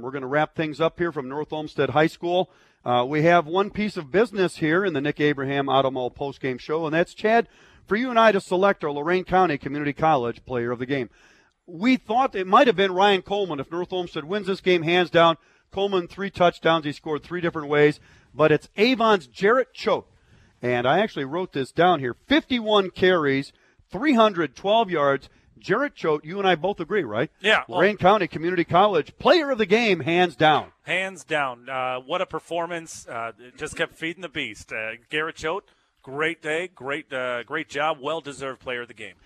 We're going to wrap things up here from North Olmsted High School. We have one piece of business here in the Nick Abraham Auto Mall postgame show, and that's, Chad, for you and I to select our Lorain County Community College player of the game. We thought it might have been Ryan Coleman if North Olmsted wins this game hands down. Coleman, 3 touchdowns. He scored 3 different ways. But it's Avon's Jarrett Choate. And I actually wrote this down here. 51 carries, 312 yards. Jarrett Choate, you and I both agree, right? Yeah. Lorain County Community College player of the game, hands down. Hands down. What a performance. Just kept feeding the beast. Garrett Choate, great day, great job, well-deserved player of the game.